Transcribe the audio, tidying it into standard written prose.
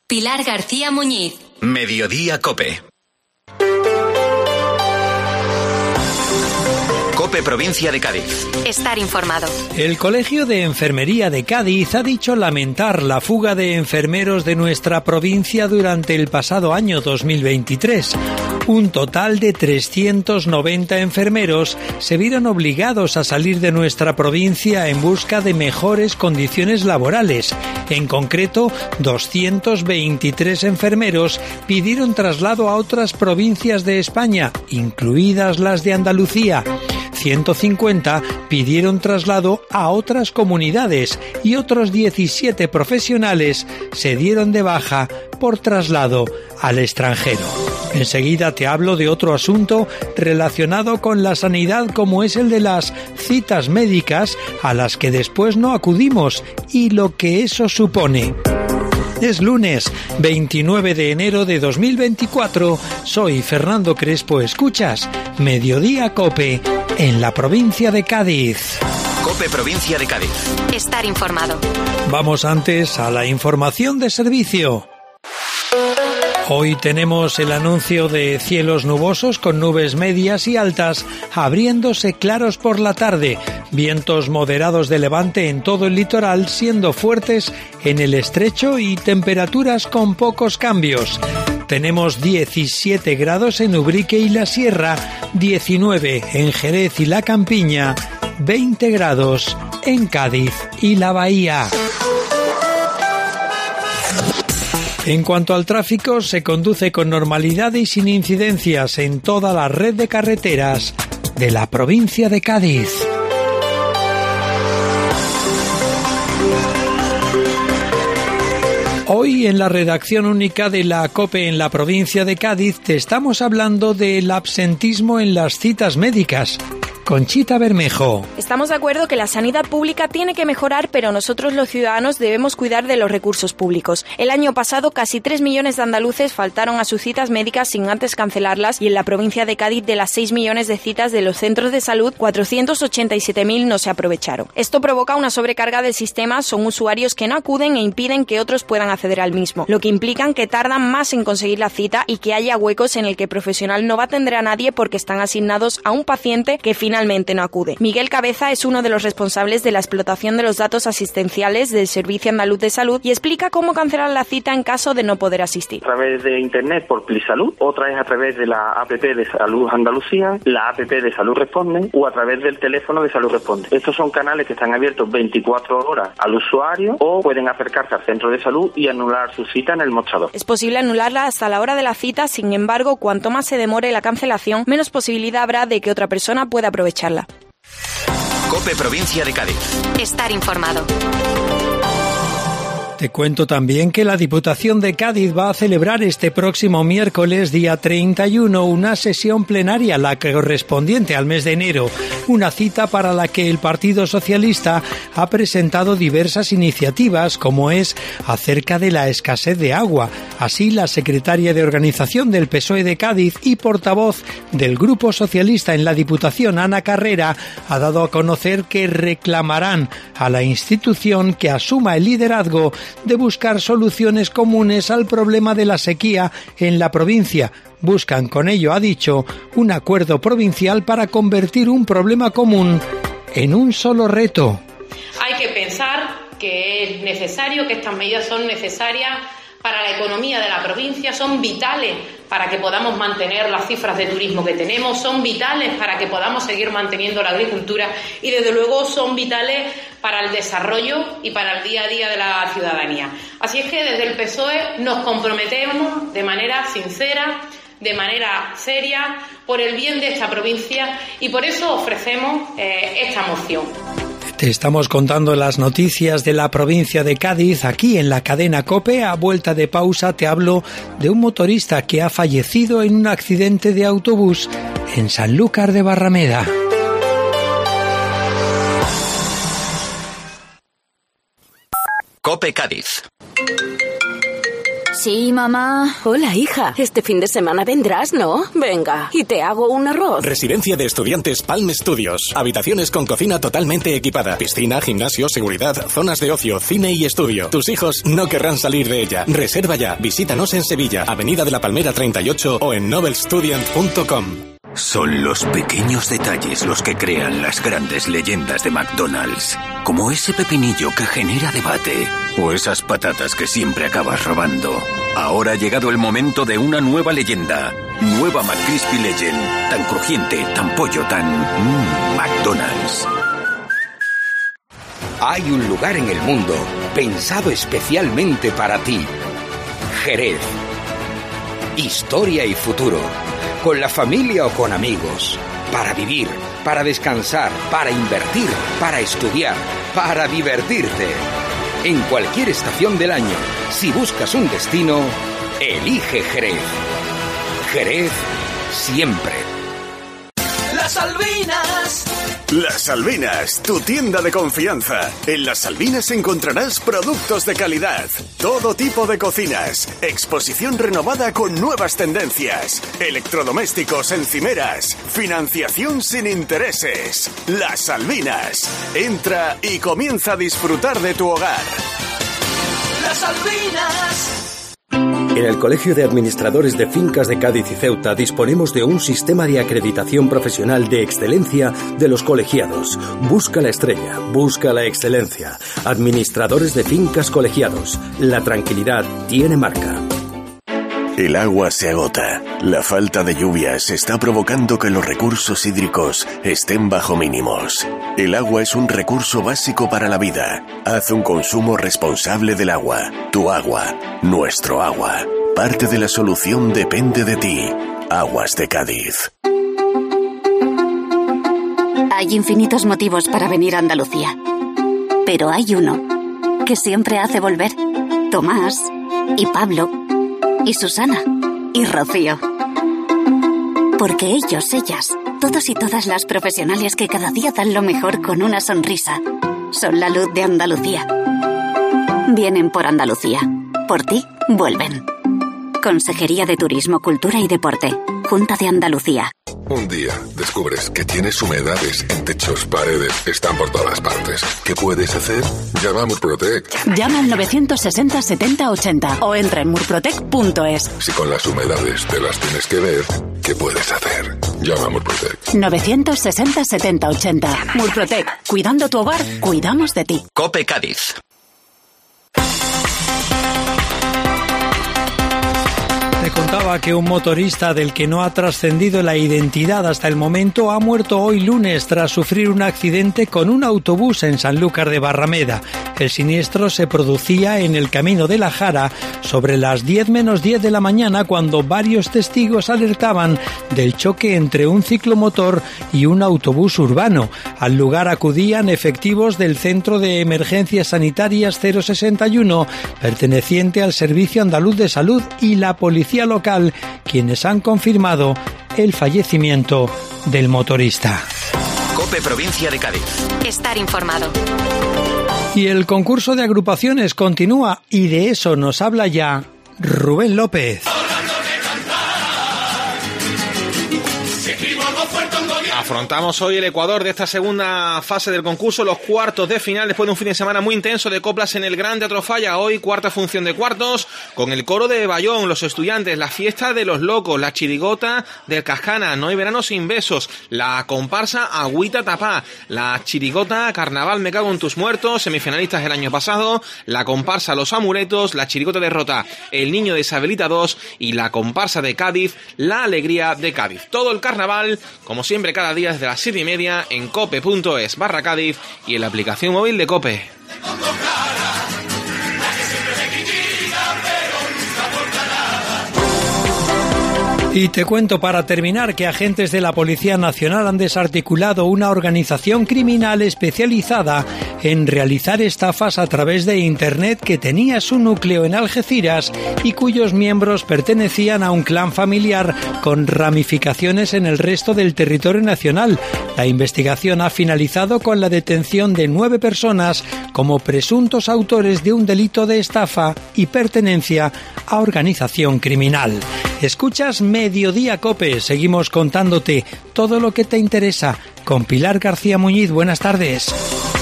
Pilar García Muñiz. Mediodía Cope. Cope Provincia de Cádiz. Estar informado. El Colegio de Enfermería de Cádiz ha dicho lamentar la fuga de enfermeros de nuestra provincia durante el pasado año 2023. Un total de 390 enfermeros se vieron obligados a salir de nuestra provincia en busca de mejores condiciones laborales. En concreto, 223 enfermeros pidieron traslado a otras provincias de España, incluidas las de Andalucía. 150 pidieron traslado a otras comunidades y otros 17 profesionales se dieron de baja por traslado al extranjero. Enseguida te hablo de otro asunto relacionado con la sanidad, como es el de las citas médicas a las que después no acudimos y lo que eso supone. Es lunes 29 de enero de 2024. Soy Fernando Crespo. Escuchas Mediodía Cope en la provincia de Cádiz. Cope Provincia de Cádiz. Estar informado. Vamos antes a la información de servicio. Hoy tenemos el anuncio de cielos nubosos con nubes medias y altas, abriéndose claros por la tarde. Vientos moderados de levante en todo el litoral, siendo fuertes en el estrecho, y temperaturas con pocos cambios. Tenemos 17 grados en Ubrique y la Sierra, 19 en Jerez y la Campiña, 20 grados en Cádiz y la Bahía. En cuanto al tráfico, se conduce con normalidad y sin incidencias en toda la red de carreteras de la provincia de Cádiz. Hoy en la redacción única de la COPE en la provincia de Cádiz te estamos hablando del absentismo en las citas médicas. Conchita Bermejo. Estamos de acuerdo que la sanidad pública tiene que mejorar, pero nosotros los ciudadanos debemos cuidar de los recursos públicos. El año pasado casi 3 millones de andaluces faltaron a sus citas médicas sin antes cancelarlas, y en la provincia de Cádiz, de las 6 millones de citas de los centros de salud, 487.000 no se aprovecharon. Esto provoca una sobrecarga del sistema, son usuarios que no acuden e impiden que otros puedan acceder al mismo, lo que implica que tardan más en conseguir la cita y que haya huecos en el que el profesional no va a atender a nadie porque están asignados a un paciente que finalmente no acude. Miguel Cabeza es uno de los responsables de la explotación de los datos asistenciales del Servicio Andaluz de Salud y explica cómo cancelar la cita en caso de no poder asistir. A través de internet por PliSalud, otra es a través de la app de Salud Andalucía, la app de Salud Responde o a través del teléfono de Salud Responde. Estos son canales que están abiertos 24 horas al usuario, o pueden acercarse al centro de salud y anular su cita en el mostrador. Es posible anularla hasta la hora de la cita, sin embargo, cuanto más se demore la cancelación, menos posibilidad habrá de que otra persona pueda aprovecharla. Cope Provincia de Cádiz. Estar informado. Te cuento también que la Diputación de Cádiz va a celebrar este próximo miércoles, día 31, una sesión plenaria, la correspondiente al mes de enero, una cita para la que el Partido Socialista ha presentado diversas iniciativas, como es acerca de la escasez de agua. Así, la secretaria de Organización del PSOE de Cádiz y portavoz del Grupo Socialista en la Diputación, Ana Carrera, ha dado a conocer que reclamarán a la institución que asuma el liderazgo de buscar soluciones comunes al problema de la sequía en la provincia. Buscan con ello, ha dicho, un acuerdo provincial para convertir un problema común en un solo reto. Hay que pensar que es necesario, que estas medidas son necesarias para la economía de la provincia, son vitales para que podamos mantener las cifras de turismo que tenemos, son vitales para que podamos seguir manteniendo la agricultura y, desde luego, son vitales para el desarrollo y para el día a día de la ciudadanía. Así es que desde el PSOE nos comprometemos de manera sincera, de manera seria, por el bien de esta provincia, y por eso ofrecemos esta moción. Te estamos contando las noticias de la provincia de Cádiz aquí en la cadena COPE. A vuelta de pausa te hablo de un motorista que ha fallecido en un accidente de autobús en Sanlúcar de Barrameda. Cope Cádiz. Sí, mamá. Hola, hija. Este fin de semana vendrás, ¿no? Venga, y te hago un arroz. Residencia de estudiantes Palm Studios. Habitaciones con cocina totalmente equipada. Piscina, gimnasio, seguridad, zonas de ocio, cine y estudio. Tus hijos no querrán salir de ella. Reserva ya. Visítanos en Sevilla, Avenida de la Palmera 38 o en nobelstudent.com. Son los pequeños detalles los que crean las grandes leyendas de McDonald's. Como ese pepinillo que genera debate. O esas patatas que siempre acabas robando. Ahora ha llegado el momento de una nueva leyenda. Nueva McCrispy Legend. Tan crujiente, tan pollo, tan... McDonald's. Hay un lugar en el mundo pensado especialmente para ti. Jerez. Historia y futuro. Con la familia o con amigos. Para vivir, para descansar, para invertir, para estudiar, para divertirte. En cualquier estación del año, si buscas un destino, elige Jerez. Jerez siempre. Las Salvinas. Las Salvinas, tu tienda de confianza. En Las Salvinas encontrarás productos de calidad, todo tipo de cocinas, exposición renovada con nuevas tendencias, electrodomésticos, encimeras, financiación sin intereses. Las Salvinas. Entra y comienza a disfrutar de tu hogar. Las Salvinas. En el Colegio de Administradores de Fincas de Cádiz y Ceuta disponemos de un sistema de acreditación profesional de excelencia de los colegiados. Busca la estrella, busca la excelencia. Administradores de Fincas Colegiados. La tranquilidad tiene marca. El agua se agota. La falta de lluvias está provocando que los recursos hídricos estén bajo mínimos. El agua es un recurso básico para la vida. Haz un consumo responsable del agua. Tu agua, nuestro agua. Parte de la solución depende de ti. Aguas de Cádiz. Hay infinitos motivos para venir a Andalucía. Pero hay uno que siempre hace volver. Tomás y Pablo y Susana y Rocío. Porque ellos, ellas, todos y todas las profesionales que cada día dan lo mejor con una sonrisa, son la luz de Andalucía. Vienen por Andalucía. Por ti, vuelven. Consejería de Turismo, Cultura y Deporte. Junta de Andalucía. Un día descubres que tienes humedades en techos, paredes, están por todas partes. ¿Qué puedes hacer? Llama a Murprotec. Llama al 960 70 80 o entra en murprotec.es. Si con las humedades te las tienes que ver, ¿qué puedes hacer? Llama a Murprotec. 960 70 80. Murprotec. Cuidando tu hogar, cuidamos de ti. COPE Cádiz. Te contaba que un motorista del que no ha trascendido la identidad hasta el momento ha muerto hoy lunes tras sufrir un accidente con un autobús en Sanlúcar de Barrameda. El siniestro se producía en el Camino de la Jara sobre las 10 menos 10 de la mañana cuando varios testigos alertaban del choque entre un ciclomotor y un autobús urbano. Al lugar acudían efectivos del Centro de Emergencias Sanitarias 061, perteneciente al Servicio Andaluz de Salud, y la Policía Local, quienes han confirmado el fallecimiento del motorista. COPE Provincia de Cádiz. Estar informado. Y el concurso de agrupaciones continúa y de eso nos habla ya Rubén López. Afrontamos hoy el Ecuador de esta segunda fase del concurso, los cuartos de final, después de un fin de semana muy intenso de coplas en el Gran Teatro Falla. Hoy cuarta función de cuartos, con el coro de Bayón, los estudiantes, la fiesta de los locos, la chirigota del Cascana, No hay verano sin besos, la comparsa Agüita Tapá, la chirigota Carnaval Me cago en tus muertos, semifinalistas del año pasado, la comparsa Los Amuletos, la chirigota de Rota, El niño de Isabelita 2 y la comparsa de Cádiz, La alegría de Cádiz. Todo el carnaval, como siempre, cada día desde las 7:30 en cope.es/Cádiz y en la aplicación móvil de COPE. Y te cuento para terminar que agentes de la Policía Nacional han desarticulado una organización criminal especializada en realizar estafas a través de Internet que tenía su núcleo en Algeciras y cuyos miembros pertenecían a un clan familiar con ramificaciones en el resto del territorio nacional. La investigación ha finalizado con la detención de 9 personas como presuntos autores de un delito de estafa y pertenencia a organización criminal. Escuchas Mediodía COPE, seguimos contándote todo lo que te interesa con Pilar García Muñiz. Buenas tardes.